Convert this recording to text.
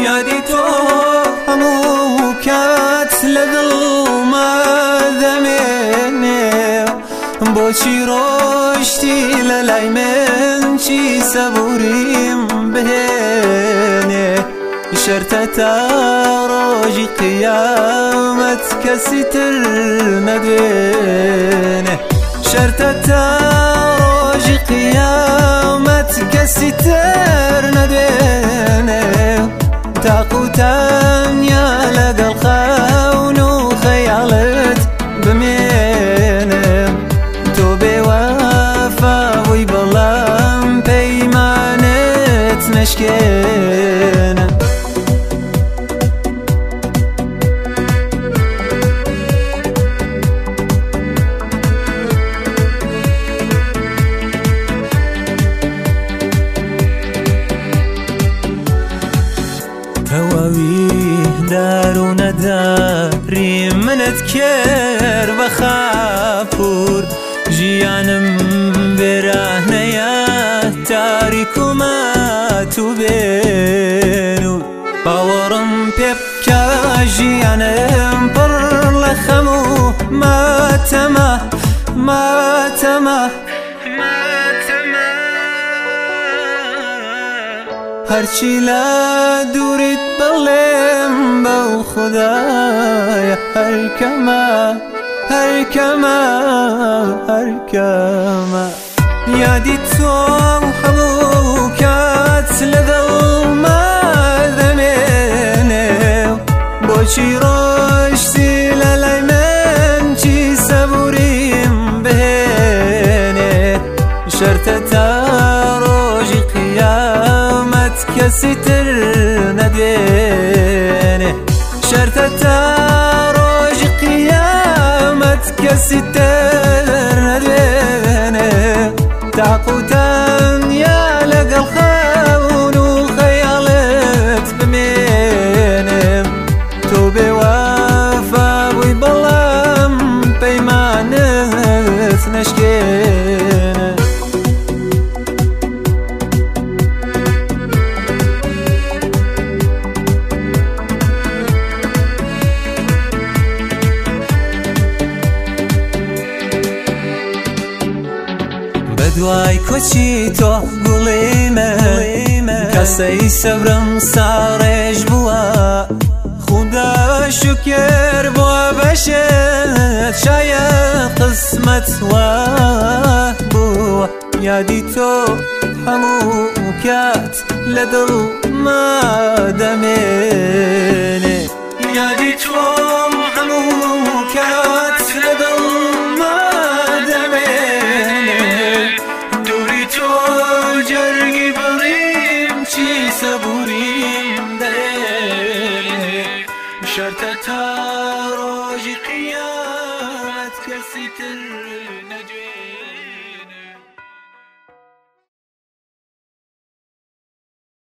یادی تۆ هەموو کات لە دڵما دەمێنێ بۆچی ڕۆشتی لە لای من چی سەبوریم بهێنێ شەرتە تا ڕۆژی قیامەت کەسی تر نەدوێنێ شەرتە تا ڕۆژی قیامەت کەسی تر نەدوێنێ تاق و تەنیا لەگەڵ خەون و خەیاڵت بمێنێ تۆ بێوەفاوی بەڵام پەیمانت نەشکێنە تەواوی دارونەداری منت کرد بە خاپوور ژیانم وێرانەیە تاریک و ماتوو بێنوور باوەڕم پێ بکە ژیانم پڕ لە خەم و ماتەمە ماتەمە هەرچی لە دووریت بڵێم بەو خودایە هەرکەمە هەرکەمە هەرکەمە یادی تۆ هەموو کات لە دڵما دەمێنێ بۆچی ڕۆشتی لە لای من چی سەبوریم بهێنێ شەرتە تا ڕۆژی قیامەت کەسی تر نەدوێنێ شەرتە تا ڕۆژی قیامەت کەسی تر نەدوێنێ تاق و تەنیا لەگەڵ خەون و خەیاڵت بمێنێ تۆ بێوەفا بووی بەڵام پەیمانت نەشکێنە دوای کۆچی تۆ گوڵی من کەسەی سەبرم ساڕێژ بووە خودا شوکر بۆ بەشت شایەت قسمەت وا بووە یادی تۆ هەموو کات لە دڵما دەمێنێ یادی تۆ هەموو کات لە دڵما جرگی بریم چی سەبوریم دێنێ شەرتە تا ڕۆژی قیامەت کەسی تر